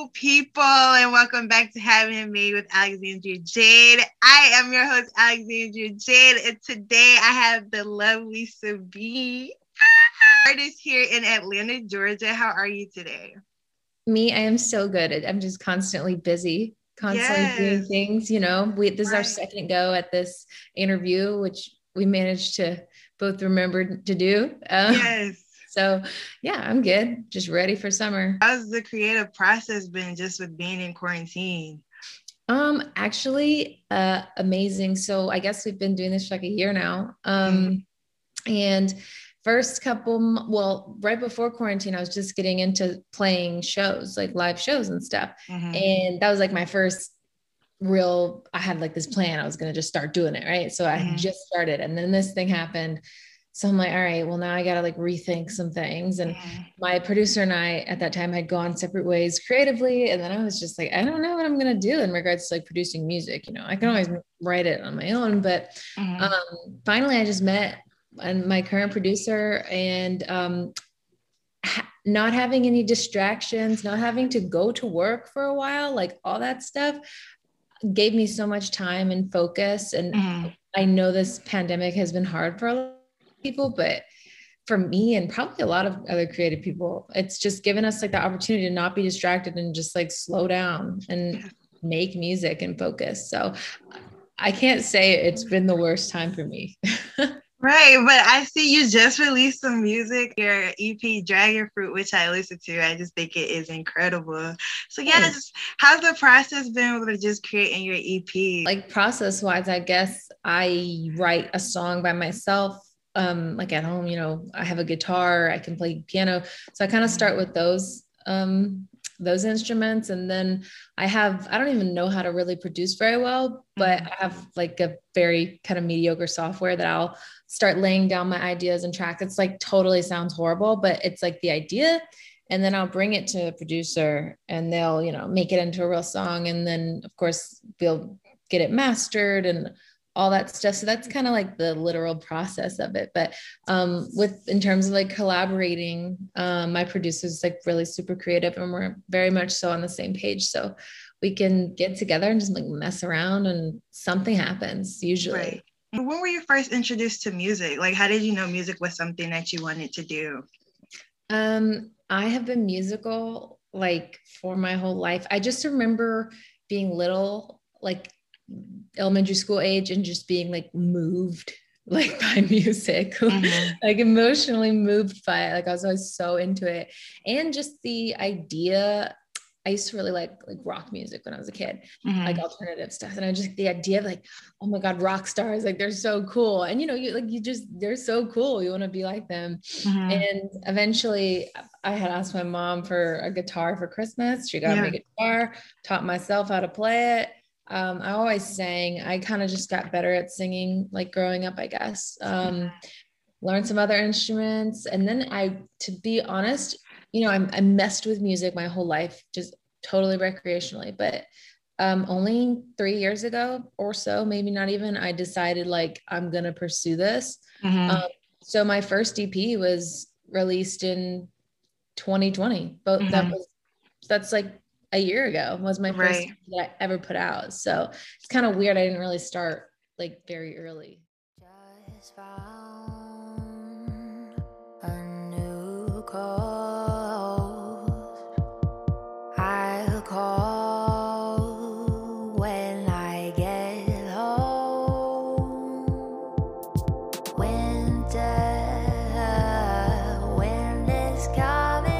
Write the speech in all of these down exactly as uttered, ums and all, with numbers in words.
people, and welcome back to Having Made with Alexandria Jade. I am your host, Alexandria Jade, and today I have the lovely Sabine, artist here in Atlanta, Georgia. How are you today? Me, I am so good. I'm just constantly busy, constantly yes. doing things. You know, we this is right. our second go at this interview, which we managed to both remember to do. Um, yes. So yeah, I'm good. Just ready for summer. How's the creative process been just with being in quarantine? Um, actually, uh, amazing. So I guess we've been doing this for like a year now. Um, mm-hmm. and first couple, well, right before quarantine, I was just getting into playing shows, like live shows and stuff. Mm-hmm. And that was like my first real, I had like this plan. I was going to just start doing it. Right. So I mm-hmm. just started, and then this thing happened. So I'm like, all right, well, now I got to like rethink some things. And mm-hmm. my producer and I at that time had gone separate ways creatively. And then I was just like, I don't know what I'm going to do in regards to like producing music. You know, I can always write it on my own, but mm-hmm. um, finally I just met and my current producer, and um, ha- not having any distractions, not having to go to work for a while, like all that stuff gave me so much time and focus. And mm-hmm. I know this pandemic has been hard for a lot people, but for me and probably a lot of other creative people, it's just given us like the opportunity to not be distracted and just like slow down and make music and focus. So I can't say it's been the worst time for me. Right, but I see you just released some music, your E P Dragon Fruit, which I listened to. I just think it is incredible. So yeah, just, how's the process been with just creating your E P? Like process wise, I guess I write a song by myself. Um, like at home, you know, I have a guitar, I can play piano. So I kind of start with those, um, those instruments. And then I have, I don't even know how to really produce very well, but I have like a very kind of mediocre software that I'll start laying down my ideas and tracks. It's like totally sounds horrible, but it's like the idea. And then I'll bring it to a producer and they'll, you know, make it into a real song. And then of course we'll get it mastered and all that stuff. So that's kind of like the literal process of it. But um, with, in terms of like collaborating, um, my producer's like really super creative and we're very much so on the same page. So we can get together and just like mess around and something happens usually. Right. When were you first introduced to music? Like, how did you know music was something that you wanted to do? Um, I have been musical like for my whole life. I just remember being little, like elementary school age, and just being like moved like by music, mm-hmm. like emotionally moved by it. Like I was always so into it. And just the idea, I used to really like like rock music when I was a kid, mm-hmm. like alternative stuff. And I just, the idea of like, oh my God, rock stars, like they're so cool. And you know, you like, you just, they're so cool. You want to be like them. Mm-hmm. And eventually I had asked my mom for a guitar for Christmas. She got yeah. me a guitar, taught myself how to play it. Um, I always sang. I kind of just got better at singing, like growing up, I guess. Um, learned some other instruments. And then I, to be honest, you know, I, I messed with music my whole life, just totally recreationally. But um, only three years ago or so, maybe not even, I decided like, I'm going to pursue this. Mm-hmm. Um, so my first E P was released in twenty twenty. But mm-hmm. that was, that's like, a year ago was my first right. that I ever put out. So it's kind of weird. I didn't really start like very early. Just found a new cause. I'll call when I get home. Winter, wind is coming.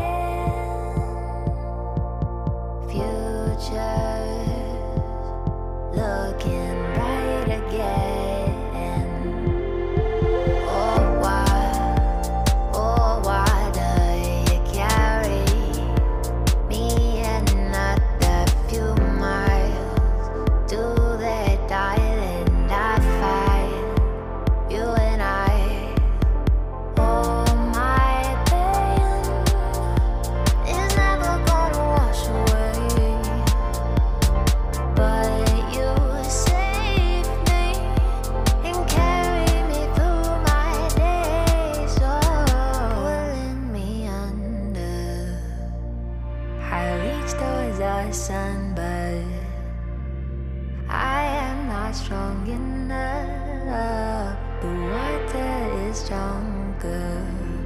Looking bright again. Oh, why, oh, why do you carry me another few miles to that island I find you and I? Oh, my pain is never gonna wash away. But you saved me. not strong enough. The water is stronger.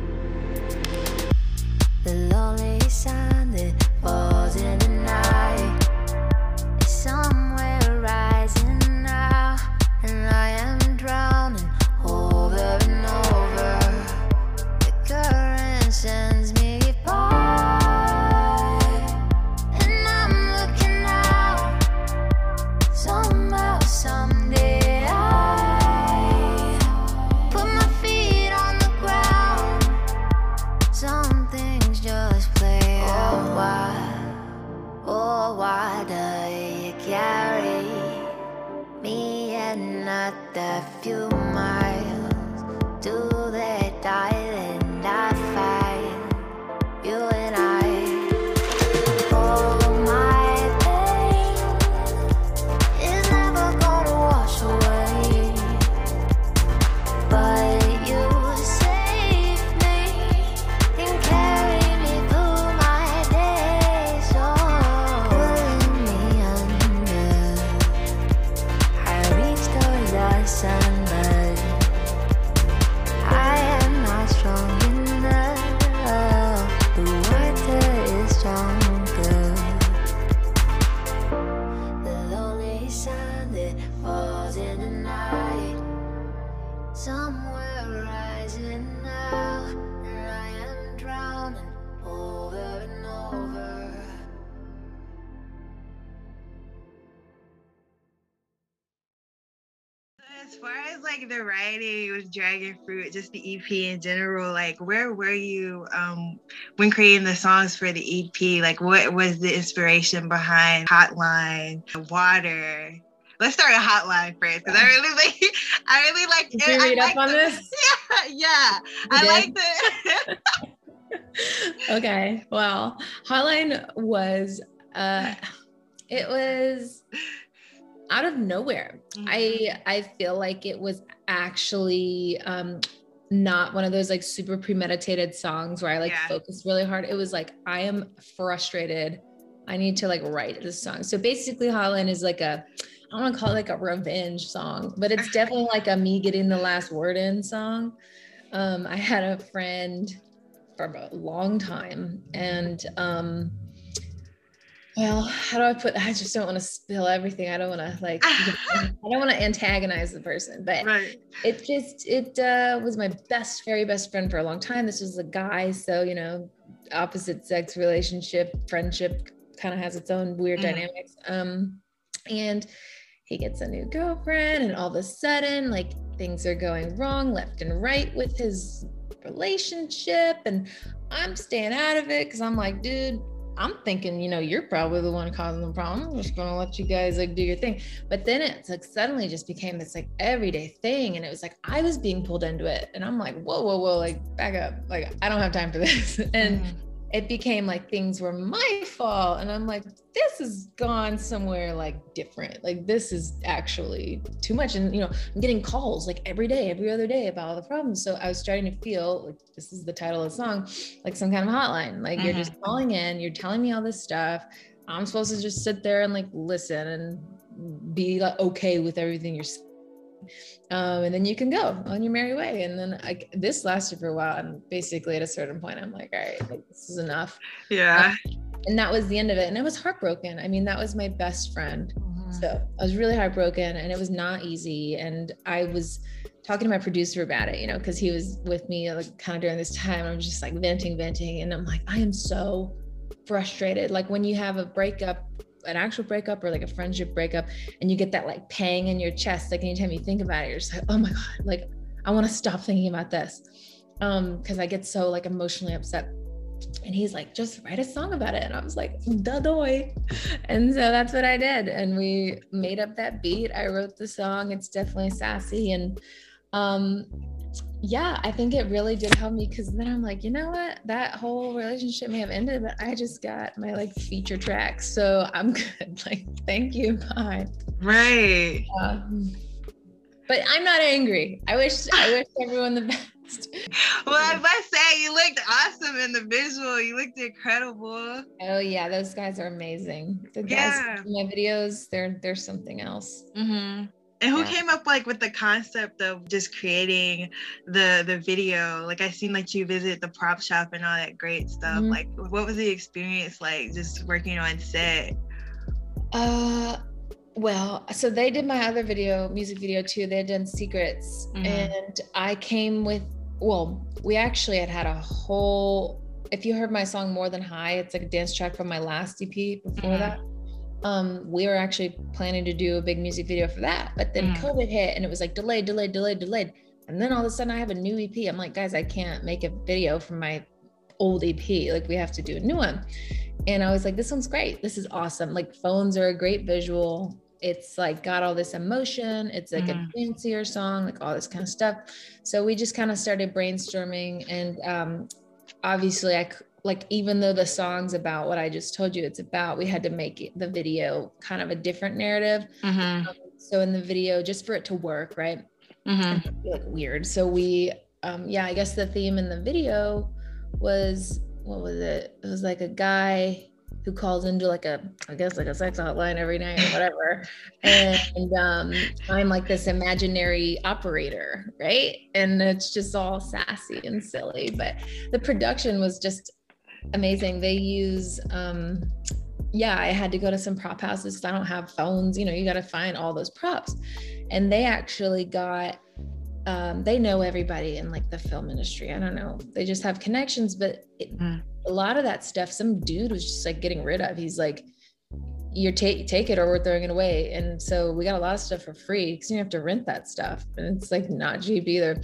The lonely sun that falls in the night is somewhere rising now, and I am drowning over and over. The current sends me by, and I'm looking out. Somehow, someday I put my feet on the ground. Some things just play out. Why, oh why do you carry me and not a few miles to that island I find you and I? All my pain is never gonna wash away, but you save me and carry me through my days. So pulling me under, I reach towards the sun, but I am not strong enough. The water is stronger. The lonely sun that falls in the night, somewhere rising now, and I am drowning over and over. As far as like the writing with Dragon Fruit, just the E P in general, like where were you um when creating the songs for the E P? Like what was the inspiration behind Hotline, Water? Let's start a Hotline first, because I really like I really like Did you read I up like on the, this? Yeah, yeah. You I did? like the Okay, well, Hotline was uh it was out of nowhere. Mhm. I I feel like it was actually um not one of those like super premeditated songs where I like Yeah. focused really hard. It was like, I am frustrated. I need to like write this song. So basically Hotline is like a, I don't want to call it like a revenge song, but it's definitely like a me getting the last word in song. Um, I had a friend for a long time, and um, well, how do I put, I just don't want to spill everything. I don't want to like, I don't want to antagonize the person, but right. it just, it uh, was my best, very best friend for a long time. This was a guy. So, you know, opposite sex relationship, friendship kind of has its own weird Mhm. dynamics. Um, and he gets a new girlfriend, and all of a sudden, like things are going wrong left and right with his relationship. And I'm staying out of it because I'm like, dude, I'm thinking, you know, you're probably the one causing the problem. I'm just gonna let you guys like do your thing. But then it's like suddenly just became this like everyday thing. And it was like I was being pulled into it. And I'm like, whoa, whoa, whoa, like back up. Like, I don't have time for this. And Mhm. it became like things were my fault. And I'm like, this has gone somewhere like different. Like this is actually too much. And you know, I'm getting calls like every day, every other day about all the problems. So I was starting to feel like, this is the title of the song, like some kind of hotline. Like Mhm. you're just calling in, you're telling me all this stuff. I'm supposed to just sit there and like listen and be like okay with everything you're saying. Um, and then you can go on your merry way. And then I, this lasted for a while. And basically at a certain point, I'm like, all right, like, this is enough. Yeah. Um, and that was the end of it. And I was heartbroken. I mean, that was my best friend. Mhm. So I was really heartbroken, and it was not easy. And I was talking to my producer about it, you know, because he was with me like kind of during this time. I'm just like venting, venting. And I'm like, I am so frustrated. Like when you have a breakup, an actual breakup or like a friendship breakup, and you get that like pang in your chest, like anytime you think about it, you're just like, oh my God, like I want to stop thinking about this. Um, because I get so like emotionally upset. And he's like, just write a song about it. And I was like, da-doy. And so that's what I did. And we made up that beat. I wrote the song. It's definitely sassy. And um, yeah, I think it really did help me, because then I'm like, you know what? That whole relationship may have ended, but I just got my like feature tracks. So I'm good. Like, thank you. Bye. Right. Um, but I'm not angry. I wish, I wish everyone the best. Well, I must say, you looked awesome in the visual. You looked incredible. Oh yeah, those guys are amazing. The guys Yeah. in my videos, they're they're something else. Mm-hmm. And who Yeah. came up like with the concept of just creating the the video? Like I seen like you visit the prop shop and all that great stuff. Mhm. Like what was the experience like just working on set? Uh, well, so they did my other video, music video too. They had done Secrets, Mhm. and I came with. Well, we actually had had a whole. If you heard my song More Than High, it's like a dance track from my last E P before Mhm. that. Um, we were actually planning to do a big music video for that, but then Mhm. COVID hit and it was like delayed, delayed, delayed, delayed. And then all of a sudden I have a new E P. I'm like, guys, I can't make a video for my old E P. Like we have to do a new one. And I was like, this one's great. This is awesome. Like phones are a great visual. It's like got all this emotion. It's like Mhm. a fancier song, like all this kind of stuff. So we just kind of started brainstorming, and um, obviously I c- like, even though the song's about what I just told you it's about, we had to make it, the video kind of a different narrative. Mhm. Um, so in the video, just for it to work, right? Mhm. It would be like weird. So we, um, yeah, I guess the theme in the video was, what was it? It was like a guy who calls into like a, I guess like a sex hotline every night or whatever. And, and um, I'm like this imaginary operator, right? And it's just all sassy and silly, but the production was just amazing. They use, um, yeah, I had to go to some prop houses because I don't have phones. You know, you got to find all those props. And they actually got, um, they know everybody in like the film industry. I don't know. They just have connections, but it, Mhm. a lot of that stuff, some dude was just like getting rid of. He's like, you're take take it or we're throwing it away. And so we got a lot of stuff for free because you have to rent that stuff, and it's like not cheap either.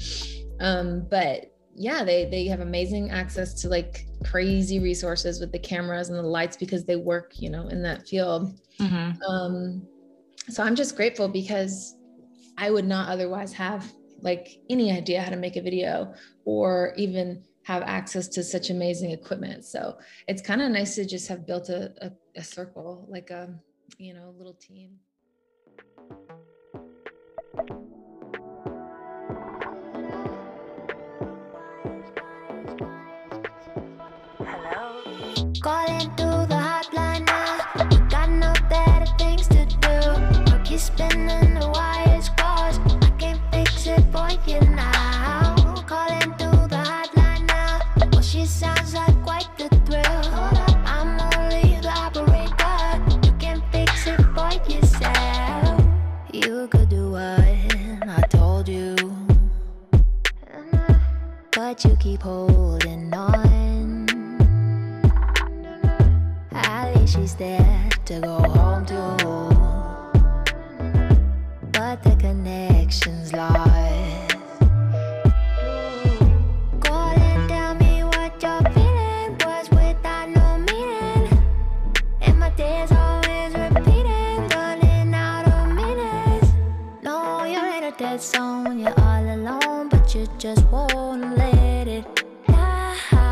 Um, but yeah, they they have amazing access to like crazy resources with the cameras and the lights because they work, you know, in that field. Mhm. Um, so I'm just grateful because I would not otherwise have like any idea how to make a video or even have access to such amazing equipment. So it's kind of nice to just have built a, a, a circle, like a, you know, little team. Calling through the hotline now. You got no better things to do. Work you spinning the wires crossed. I can't fix it for you now. Calling through the hotline now. Well, she sounds like quite the thrill. I'm only the operator. You can fix it for yourself. You could do what I told you, but you keep holding on. At least she's there to go home to, but the connection's lost. Call and tell me what you're feeling was without no meaning, and my days always repeating, running out of minutes. No, you're in a dead zone, you're all alone, but you just won't let it die.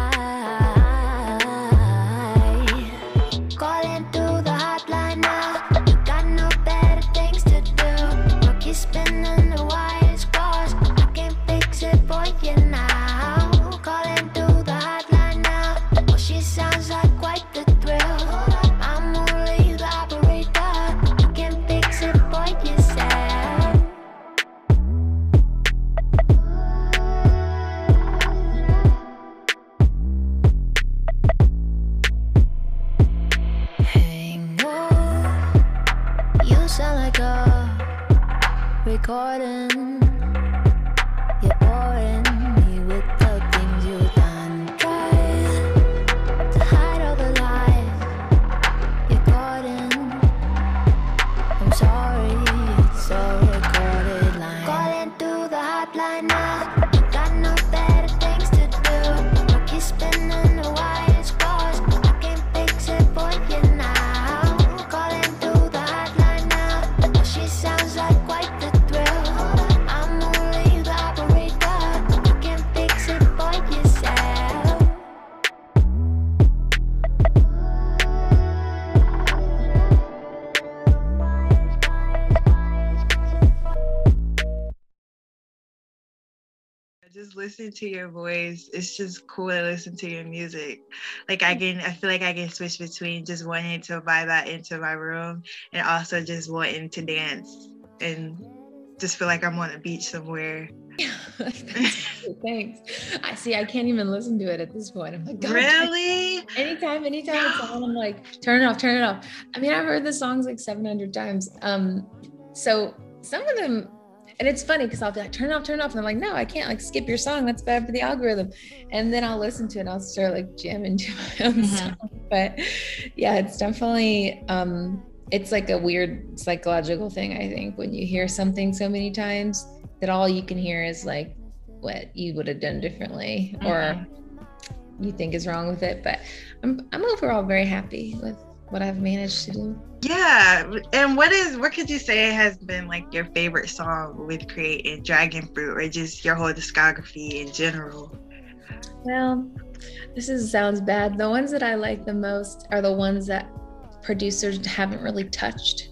Calling through the hotline now. You got no better things to do. Work you spinning the wires crossed. I can't fix it for you now. Calling through the hotline now. Well, she sounds like quite the thrill. I'm only the operator. You can fix it for yourself. Hang on, you sound like a recording. You're boring me with the things you've done. Try to hide all the lies you're caught in. I'm sorry, it's a recorded line. Calling through the hotline now. You got no better things to do. Work you spinning the wires crossed. I can't fix it for you now. Calling through the hotline now. Well, she sounds like quite the thrill. I'm only the operator. You can fix it for yourself. Just listen to your voice. It's just cool to listen to your music. Like I can, I feel like I can switch between just wanting to vibe out into my room and also just wanting to dance. And just feel like I'm on a beach somewhere. Thanks. I see. I can't even listen to it at this point. I'm like, God, really? Anytime, anytime it's on, I'm like, turn it off, turn it off. I mean, I've heard the songs like seven hundred times. Um, so some of them, and it's funny because I'll be like, turn it off, turn it off. And I'm like, no, I can't like skip your song. That's bad for the algorithm. And then I'll listen to it and I'll start like jamming to my own mm-hmm. song. But yeah, it's definitely, um, it's like a weird psychological thing, I think, when you hear something so many times that all you can hear is like what you would have done differently mm-hmm. or you think is wrong with it. But I'm I'm overall very happy with what I've managed to do. Yeah. And what is what could you say has been like your favorite song with creating Dragon Fruit, or just your whole discography in general? Well, this is sounds bad. The ones that I like the most are the ones that producers haven't really touched,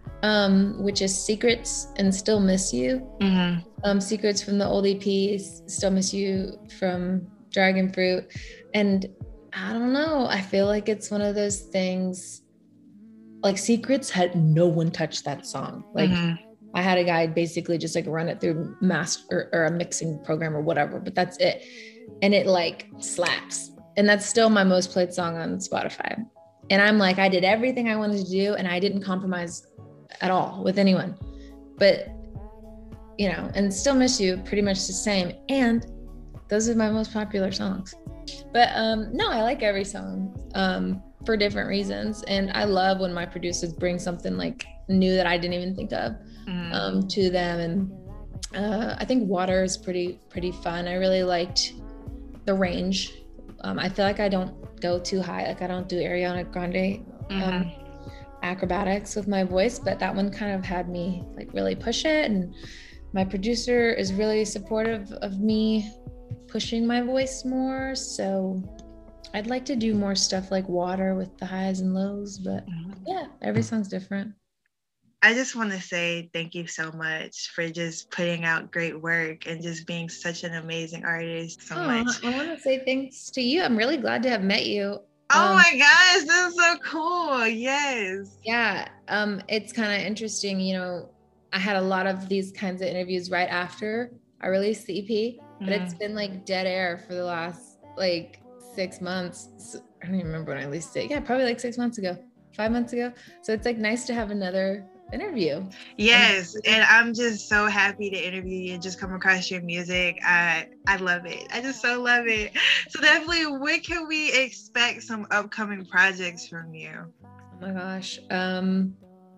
um, which is Secrets and Still Miss You. Mm-hmm. Um, Secrets from the old E Ps, Still Miss You from Dragon Fruit. And I don't know, I feel like it's one of those things, like Secrets had no one touched that song. Like mm-hmm. I had a guy basically just like run it through master or, or a mixing program or whatever, but that's it. And it like slaps. And that's still my most played song on Spotify. And I'm like, I did everything I wanted to do and I didn't compromise at all with anyone. But, you know, and Still Miss You, pretty much the same. And those are my most popular songs. But um, no, I like every song um, for different reasons. And I love when my producers bring something like new that I didn't even think of mm. um, to them. And uh, I think Water is pretty, pretty fun. I really liked the range. Um, I feel like I don't go too high. Like I don't do Ariana Grande mm-hmm. um, acrobatics with my voice, but that one kind of had me like really push it. And my producer is really supportive of me pushing my voice more. So I'd like to do more stuff like Water with the highs and lows, but yeah, every song's different. I just want to say thank you so much for just putting out great work and just being such an amazing artist so oh, much. I want to say thanks to you. I'm really glad to have met you. Oh um, my gosh, that's so cool. Yes. Yeah. Um, it's kind of interesting. You know, I had a lot of these kinds of interviews right after I released the E P, but mm. it's been like dead air for the last like six months. I don't even remember when I released it. Yeah, probably like six months ago, five months ago. So it's like nice to have another interview. Yes, and I'm just so happy to interview you and just come across your music. I I love it. I just so love it. So definitely, when can we expect some upcoming projects from you? Oh my gosh. Um.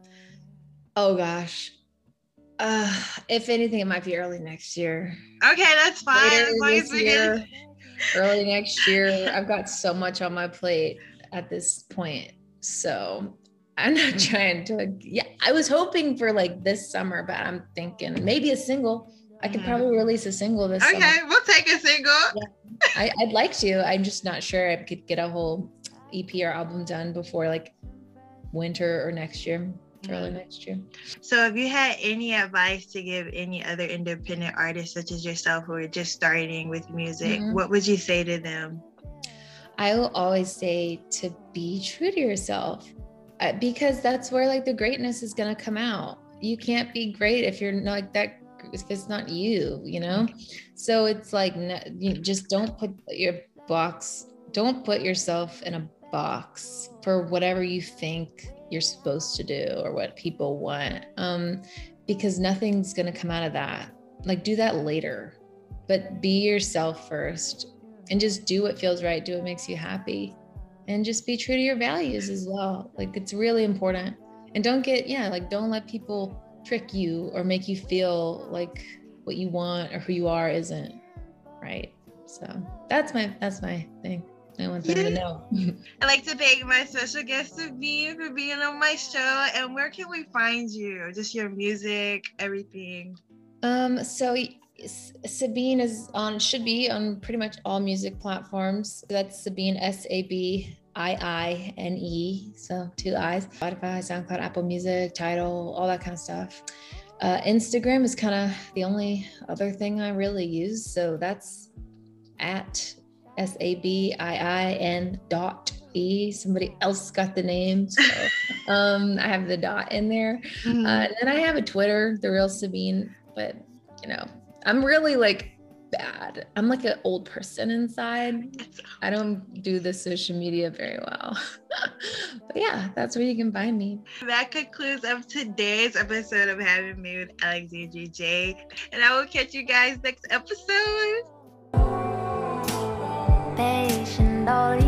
Oh gosh. Uh, if anything, it might be early next year. Okay, that's fine. Later as long this as we year, get... early next year. I've got so much on my plate at this point, so I'm not trying to. Yeah, I was hoping for like this summer, but I'm thinking maybe a single. I could probably release a single this okay, summer. Okay, we'll take a single. Yeah, I, I'd like to. I'm just not sure I could get a whole E P or album done before like winter or next year. Early next year. So if you had any advice to give any other independent artists such as yourself who are just starting with music, mm-hmm. what would you say to them? I will always say to be true to yourself, uh, because that's where like the greatness is going to come out. You can't be great if you're not like that, if it's not you, you know? So it's like, you just don't put your box, don't put yourself in a box for whatever you think you're supposed to do or what people want, um because nothing's going to come out of that. Like do that later, but be yourself first and just do what feels right, do what makes you happy, and just be true to your values as well. Like it's really important. And don't get yeah like don't let people trick you or make you feel like what you want or who you are isn't right. So that's my that's my thing. I want them yeah. to know. I'd like to thank my special guest Sabine for being on my show. And where can we find you? Just your music, everything. Um, so Sabine is on, should be on pretty much all music platforms. That's Sabine, S A B I I N E. So two I's. Spotify, SoundCloud, Apple Music, Tidal, all that kind of stuff. Uh, Instagram is kind of the only other thing I really use. So that's at S A B I I N dot E. Somebody else got the name. So um, I have the dot in there. Mm-hmm. Uh, and then I have a Twitter, The Real Sabine. But, you know, I'm really like bad. I'm like an old person inside. I don't do the social media very well. But yeah, that's where you can find me. That concludes of today's episode of Having Me with Alexandria Jade. And I will catch you guys next episode. Patient,